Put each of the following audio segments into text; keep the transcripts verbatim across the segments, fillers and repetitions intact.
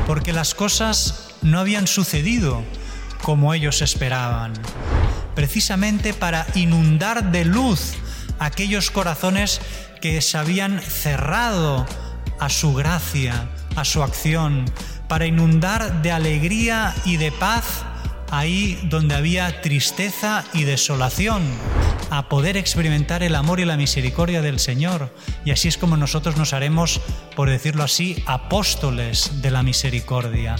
porque las cosas no habían sucedido como ellos esperaban, precisamente para inundar de luz aquellos corazones que se habían cerrado a su gracia, a su acción, para inundar de alegría y de paz ahí donde había tristeza y desolación, a poder experimentar el amor y la misericordia del Señor. Y así es como nosotros nos haremos, por decirlo así, apóstoles de la misericordia.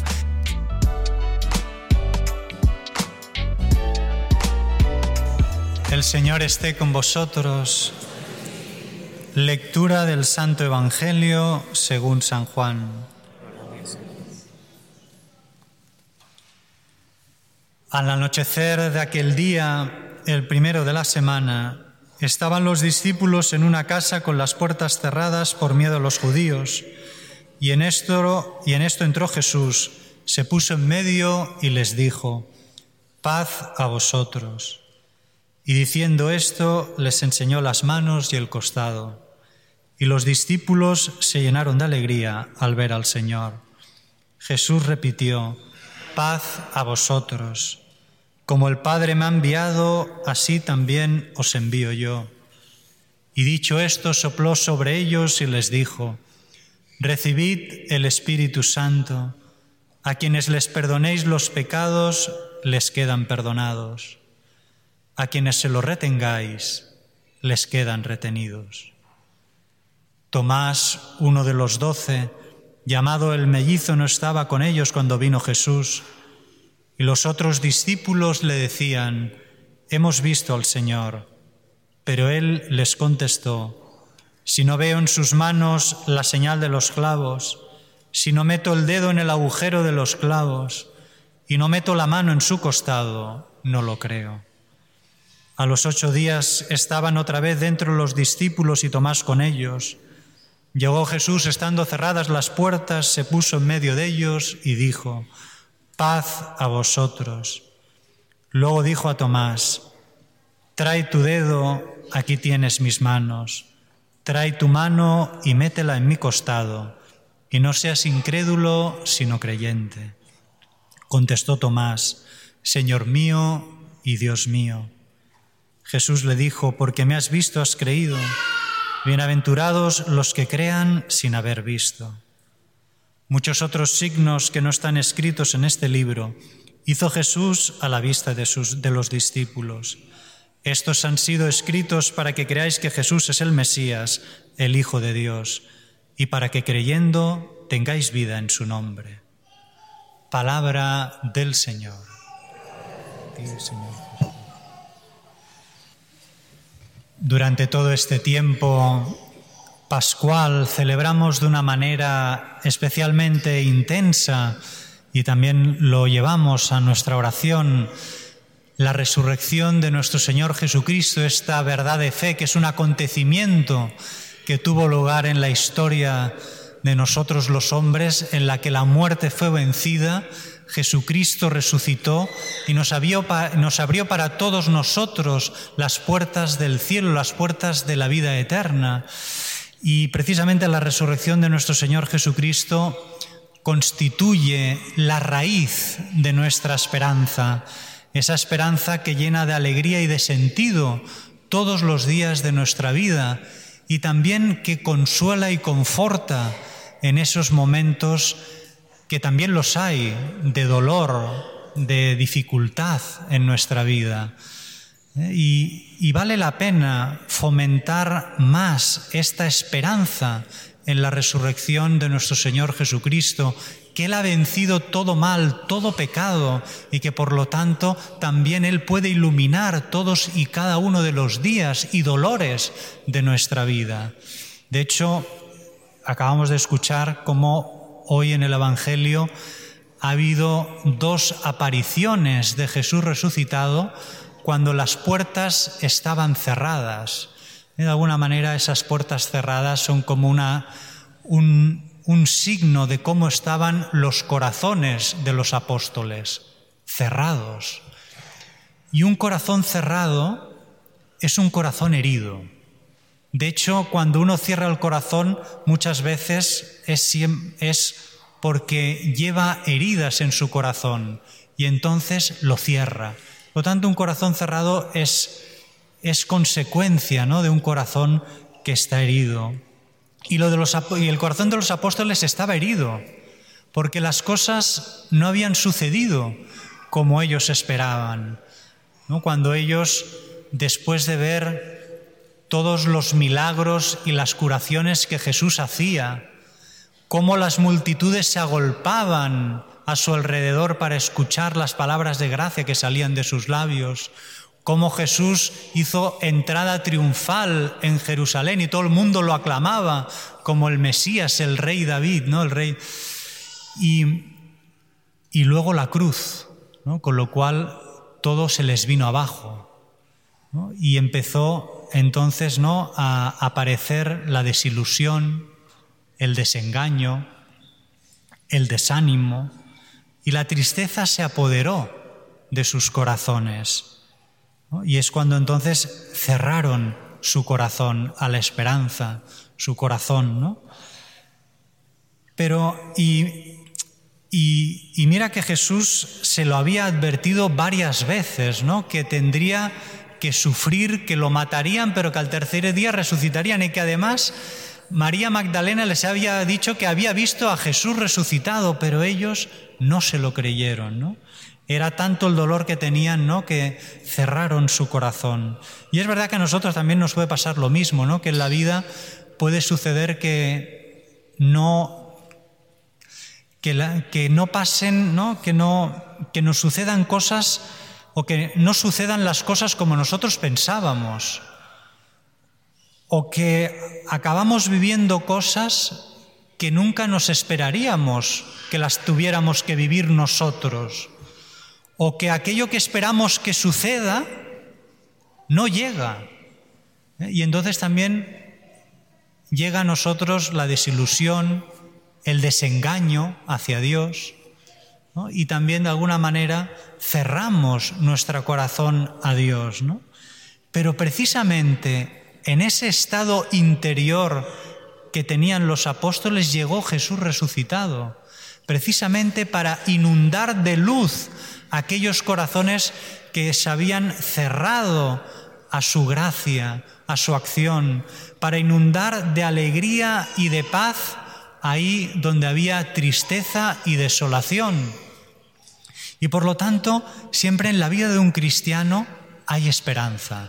El Señor esté con vosotros. Lectura del Santo Evangelio según San Juan. Al anochecer de aquel día, el primero de la semana, estaban los discípulos en una casa con las puertas cerradas por miedo a los judíos, y en esto, y en esto entró Jesús, se puso en medio y les dijo: «Paz a vosotros». Y diciendo esto, les enseñó las manos y el costado. Y los discípulos se llenaron de alegría al ver al Señor. Jesús repitió: «Paz a vosotros. Como el Padre me ha enviado, así también os envío yo». Y dicho esto, sopló sobre ellos y les dijo: «Recibid el Espíritu Santo. A quienes les perdonéis los pecados, les quedan perdonados. A quienes se los retengáis, les quedan retenidos». Tomás, uno de los doce, llamado el mellizo, no estaba con ellos cuando vino Jesús. Y los otros discípulos le decían: «Hemos visto al Señor». Pero él les contestó: «Si no veo en sus manos la señal de los clavos, si no meto el dedo en el agujero de los clavos y no meto la mano en su costado, no lo creo». A los ocho días estaban otra vez dentro los discípulos y Tomás con ellos. Llegó Jesús, estando cerradas las puertas, se puso en medio de ellos y dijo: «Paz a vosotros». Luego dijo a Tomás: «Trae tu dedo, aquí tienes mis manos. Trae tu mano y métela en mi costado, y no seas incrédulo, sino creyente». Contestó Tomás: «Señor mío y Dios mío». Jesús le dijo: «Porque me has visto, has creído. Bienaventurados los que crean sin haber visto». Muchos otros signos que no están escritos en este libro hizo Jesús a la vista de, sus, de los discípulos. Estos han sido escritos para que creáis que Jesús es el Mesías, el Hijo de Dios, y para que creyendo tengáis vida en su nombre. Palabra del Señor. Sí, Señor. Durante todo este tiempo pascual celebramos de una manera especialmente intensa y también lo llevamos a nuestra oración, la resurrección de nuestro Señor Jesucristo, esta verdad de fe que es un acontecimiento que tuvo lugar en la historia de nosotros los hombres, en la que la muerte fue vencida, Jesucristo resucitó y nos abrió, nos abrió para todos nosotros las puertas del cielo, las puertas de la vida eterna. Y precisamente la resurrección de nuestro Señor Jesucristo constituye la raíz de nuestra esperanza, esa esperanza que llena de alegría y de sentido todos los días de nuestra vida y también que consuela y conforta en esos momentos que también los hay de dolor, de dificultad en nuestra vida. Y, y vale la pena fomentar más esta esperanza en la resurrección de nuestro Señor Jesucristo, que Él ha vencido todo mal, todo pecado, y que por lo tanto también Él puede iluminar todos y cada uno de los días y dolores de nuestra vida. De hecho, acabamos de escuchar cómo hoy en el Evangelio ha habido dos apariciones de Jesús resucitado cuando las puertas estaban cerradas. De alguna manera esas puertas cerradas son como una, un, un signo de cómo estaban los corazones de los apóstoles, cerrados. Y un corazón cerrado es un corazón herido. De hecho, cuando uno cierra el corazón, muchas veces es, es porque lleva heridas en su corazón y entonces lo cierra. Por lo tanto, un corazón cerrado es, es consecuencia, ¿no?, de un corazón que está herido. Y, lo de los, y el corazón de los apóstoles estaba herido, porque las cosas no habían sucedido como ellos esperaban, ¿no? Cuando ellos, después de ver todos los milagros y las curaciones que Jesús hacía, cómo las multitudes se agolpaban a su alrededor para escuchar las palabras de gracia que salían de sus labios, cómo Jesús hizo entrada triunfal en Jerusalén y todo el mundo lo aclamaba como el Mesías, el rey David, ¿no? El rey. Y, y luego la cruz, ¿no? Con lo cual todo se les vino abajo, ¿no? Y empezó entonces, ¿no?, a aparecer la desilusión, el desengaño, el desánimo, y la tristeza se apoderó de sus corazones, ¿no? Y es cuando entonces cerraron su corazón a la esperanza, su corazón, ¿no? Pero, y, y, y mira que Jesús se lo había advertido varias veces, ¿no?, que tendría que sufrir, que lo matarían, pero que al tercer día resucitarían, y que además María Magdalena les había dicho que había visto a Jesús resucitado, pero ellos no se lo creyeron, ¿no? Era tanto el dolor que tenían, ¿no?, que cerraron su corazón. Y es verdad que a nosotros también nos puede pasar lo mismo, ¿no?, que en la vida puede suceder que no, que, la, que no pasen, ¿no?, que, no, que nos sucedan cosas o que no sucedan las cosas como nosotros pensábamos, o que acabamos viviendo cosas que nunca nos esperaríamos que las tuviéramos que vivir nosotros, o que aquello que esperamos que suceda no llega. Y entonces también llega a nosotros la desilusión, el desengaño hacia Dios, ¿no? Y también de alguna manera cerramos nuestro corazón a Dios, ¿no? Pero precisamente en ese estado interior que tenían los apóstoles llegó Jesús resucitado, precisamente para inundar de luz aquellos corazones que se habían cerrado a su gracia, a su acción, para inundar de alegría y de paz ahí donde había tristeza y desolación. Y por lo tanto, siempre en la vida de un cristiano hay esperanza.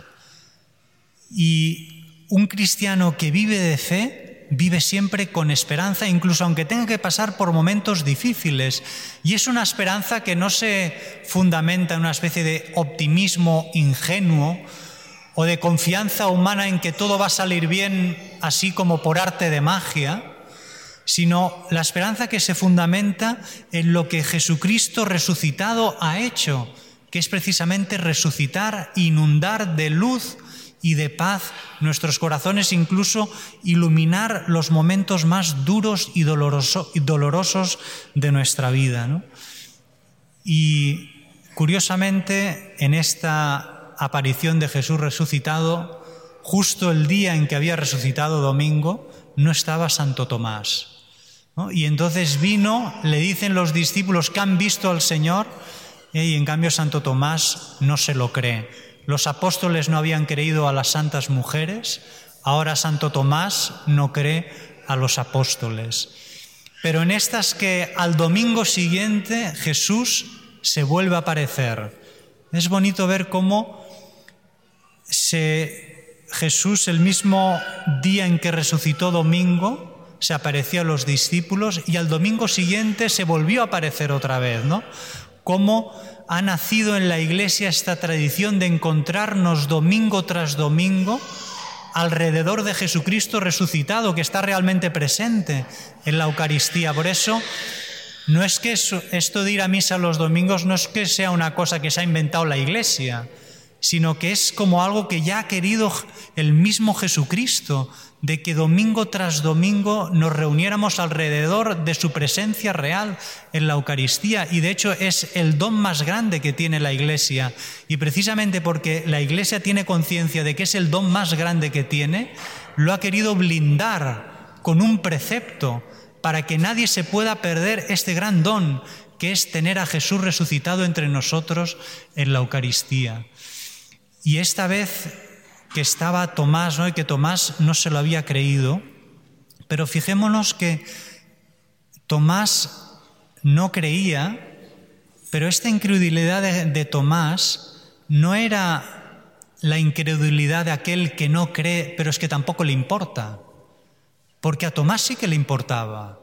Y un cristiano que vive de fe, vive siempre con esperanza, incluso aunque tenga que pasar por momentos difíciles. Y es una esperanza que no se fundamenta en una especie de optimismo ingenuo o de confianza humana en que todo va a salir bien así como por arte de magia, sino la esperanza que se fundamenta en lo que Jesucristo resucitado ha hecho, que es precisamente resucitar, inundar de luz y de paz nuestros corazones, incluso iluminar los momentos más duros y, doloroso, y dolorosos de nuestra vida, ¿no? Y curiosamente, en esta aparición de Jesús resucitado, justo el día en que había resucitado, domingo, no estaba Santo Tomás, ¿no? Y entonces vino, le dicen los discípulos que han visto al Señor, ¿eh? Y en cambio Santo Tomás no se lo cree. Los apóstoles no habían creído a las santas mujeres, ahora Santo Tomás no cree a los apóstoles. Pero en estas que al domingo siguiente Jesús se vuelve a aparecer. Es bonito ver cómo se, Jesús, el mismo día en que resucitó domingo, se apareció a los discípulos y al domingo siguiente se volvió a aparecer otra vez, ¿no? Cómo ha nacido en la Iglesia esta tradición de encontrarnos domingo tras domingo alrededor de Jesucristo resucitado, que está realmente presente en la Eucaristía. Por eso, no es que eso, esto de ir a misa los domingos no es que sea una cosa que se ha inventado la Iglesia, sino que es como algo que ya ha querido el mismo Jesucristo, de que domingo tras domingo nos reuniéramos alrededor de su presencia real en la Eucaristía. Y de hecho es el don más grande que tiene la Iglesia. Y precisamente porque la Iglesia tiene conciencia de que es el don más grande que tiene, lo ha querido blindar con un precepto para que nadie se pueda perder este gran don que es tener a Jesús resucitado entre nosotros en la Eucaristía. Y esta vez que estaba Tomás, ¿no? Y que Tomás no se lo había creído, pero fijémonos que Tomás no creía, pero esta incredulidad de, de Tomás no era la incredulidad de aquel que no cree, pero es que tampoco le importa, porque a Tomás sí que le importaba.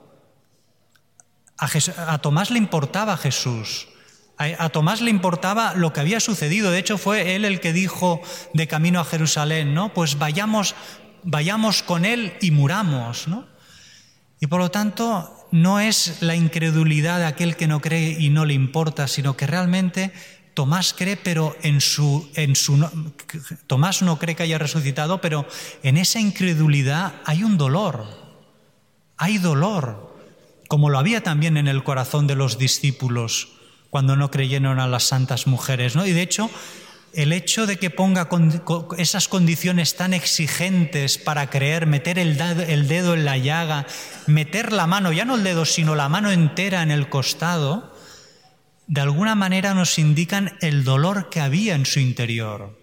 A, Jes- a Tomás le importaba Jesús. A, a Tomás le importaba lo que había sucedido. De hecho, fue él el que dijo de camino a Jerusalén, ¿no? Pues vayamos, vayamos con él y muramos, ¿no? Y por lo tanto, no es la incredulidad de aquel que no cree y no le importa, sino que realmente Tomás cree, pero en su, en su no, Tomás no cree que haya resucitado, pero en esa incredulidad hay un dolor, hay dolor, como lo había también en el corazón de los discípulos cuando no creyeron a las santas mujeres, ¿no? Y de hecho, el hecho de que ponga con, con esas condiciones tan exigentes para creer, meter el, dado, el dedo en la llaga, meter la mano, ya no el dedo, sino la mano entera en el costado, de alguna manera nos indican el dolor que había en su interior.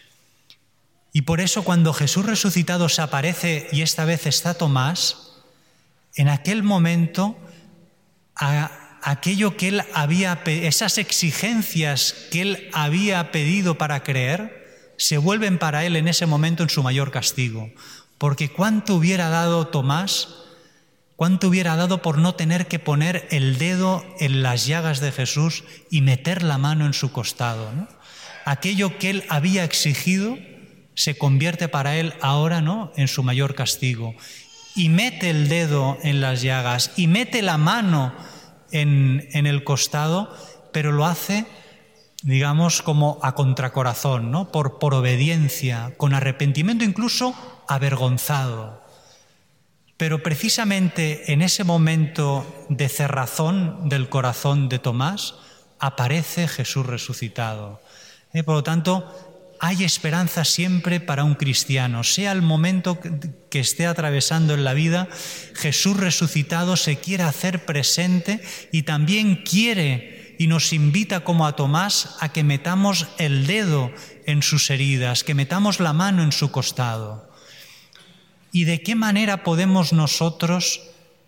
Y por eso cuando Jesús resucitado se aparece y esta vez está Tomás, en aquel momento a, aquello que él había, esas exigencias que él había pedido para creer, se vuelven para él en ese momento en su mayor castigo. Porque cuánto hubiera dado Tomás, cuánto hubiera dado por no tener que poner el dedo en las llagas de Jesús y meter la mano en su costado, ¿no? Aquello que él había exigido se convierte para él ahora, ¿no?, en su mayor castigo. Y mete el dedo en las llagas y mete la mano en, en el costado, pero lo hace, digamos, como a contracorazón, ¿no? Por, por obediencia, con arrepentimiento, incluso avergonzado. Pero precisamente en ese momento de cerrazón del corazón de Tomás aparece Jesús resucitado. ¿Eh? Por lo tanto, hay esperanza siempre para un cristiano, sea el momento que esté atravesando en la vida. Jesús resucitado se quiere hacer presente y también quiere y nos invita como a Tomás a que metamos el dedo en sus heridas, que metamos la mano en su costado. ¿Y de qué manera podemos nosotros,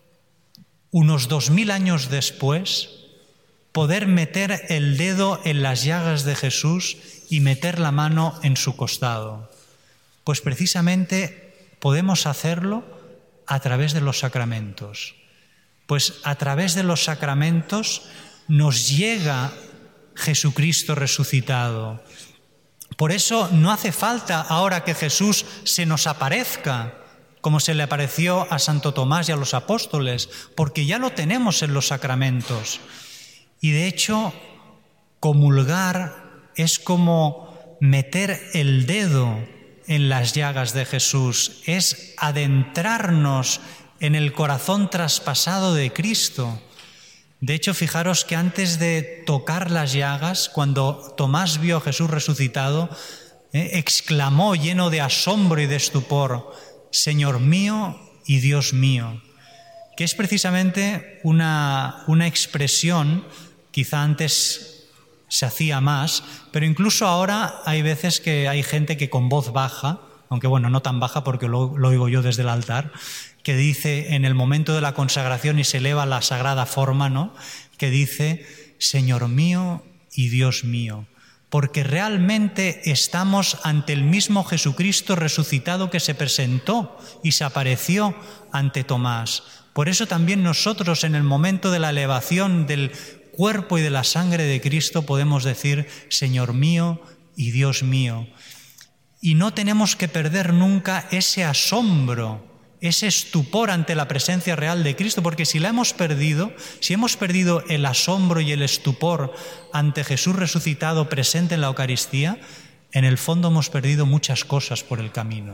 unos dos mil años después, poder meter el dedo en las llagas de Jesús y meter la mano en su costado? Pues precisamente podemos hacerlo a través de los sacramentos. Pues a través de los sacramentos nos llega Jesucristo resucitado. Por eso no hace falta ahora que Jesús se nos aparezca, como se le apareció a Santo Tomás y a los apóstoles, porque ya lo tenemos en los sacramentos. Y de hecho, comulgar es como meter el dedo en las llagas de Jesús, es adentrarnos en el corazón traspasado de Cristo. De hecho, fijaros que antes de tocar las llagas, cuando Tomás vio a Jesús resucitado, eh, exclamó lleno de asombro y de estupor: Señor mío y Dios mío, que es precisamente una, una expresión, quizá antes se hacía más, pero incluso ahora hay veces que hay gente que con voz baja, aunque bueno, no tan baja porque lo, lo oigo yo desde el altar, que dice en el momento de la consagración y se eleva la sagrada forma, ¿no?, que dice: Señor mío y Dios mío, porque realmente estamos ante el mismo Jesucristo resucitado que se presentó y se apareció ante Tomás. Por eso también nosotros en el momento de la elevación del cuerpo y de la sangre de Cristo podemos decir: Señor mío y Dios mío. Y no tenemos que perder nunca ese asombro, ese estupor ante la presencia real de Cristo, porque si la hemos perdido, si hemos perdido el asombro y el estupor ante Jesús resucitado presente en la Eucaristía, en el fondo hemos perdido muchas cosas por el camino.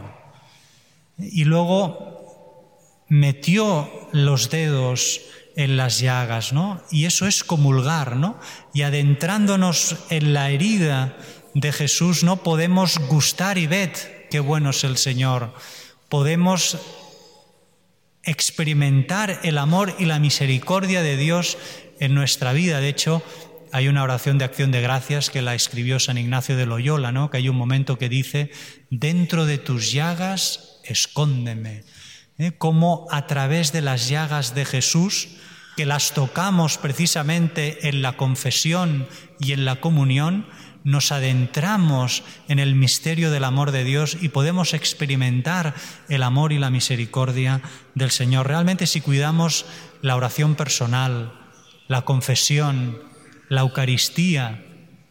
Y luego metió los dedos en las llagas, ¿no? Y eso es comulgar, ¿no? Y adentrándonos en la herida de Jesús, ¿no?, podemos gustar y ved qué bueno es el Señor. Podemos experimentar el amor y la misericordia de Dios en nuestra vida. De hecho, hay una oración de acción de gracias que la escribió San Ignacio de Loyola, ¿no? Que hay un momento que dice: dentro de tus llagas, escóndeme. ¿Eh? Como a través de las llagas de Jesús, que las tocamos precisamente en la confesión y en la comunión, nos adentramos en el misterio del amor de Dios y podemos experimentar el amor y la misericordia del Señor. Realmente, si cuidamos la oración personal, la confesión, la Eucaristía,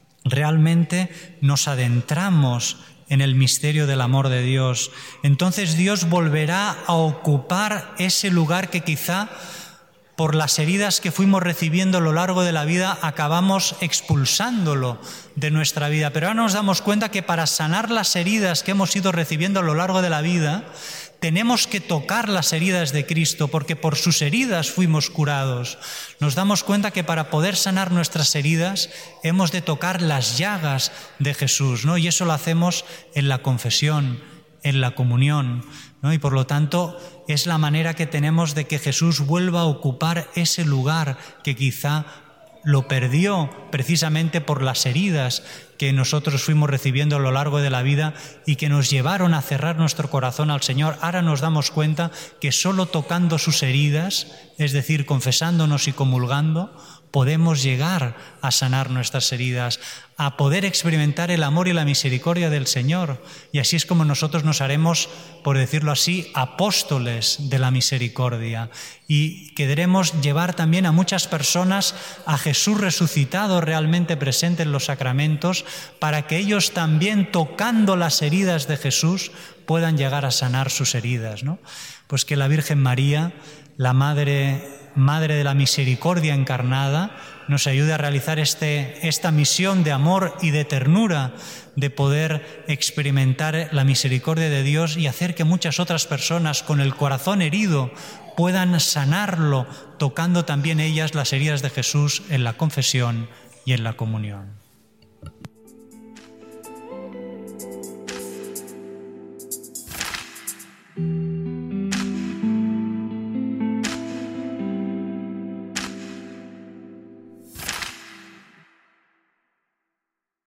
realmente nos adentramos en el misterio del amor de Dios. Entonces Dios volverá a ocupar ese lugar que quizá por las heridas que fuimos recibiendo a lo largo de la vida acabamos expulsándolo de nuestra vida. Pero ahora nos damos cuenta que para sanar las heridas que hemos ido recibiendo a lo largo de la vida, tenemos que tocar las heridas de Cristo, porque por sus heridas fuimos curados. Nos damos cuenta que para poder sanar nuestras heridas hemos de tocar las llagas de Jesús, ¿no? Y eso lo hacemos en la confesión, en la comunión, ¿no? Y por lo tanto es la manera que tenemos de que Jesús vuelva a ocupar ese lugar que quizá lo perdió precisamente por las heridas que nosotros fuimos recibiendo a lo largo de la vida y que nos llevaron a cerrar nuestro corazón al Señor. Ahora nos damos cuenta que solo tocando sus heridas, es decir, confesándonos y comulgando, podemos llegar a sanar nuestras heridas, a poder experimentar el amor y la misericordia del Señor. Y así es como nosotros nos haremos, por decirlo así, apóstoles de la misericordia. Y queremos llevar también a muchas personas a Jesús resucitado realmente presente en los sacramentos, para que ellos también, tocando las heridas de Jesús, puedan llegar a sanar sus heridas, ¿no? Pues que la Virgen María, la Madre Madre de la Misericordia encarnada, nos ayude a realizar este, esta misión de amor y de ternura, de poder experimentar la misericordia de Dios y hacer que muchas otras personas con el corazón herido puedan sanarlo, tocando también ellas las heridas de Jesús en la confesión y en la comunión.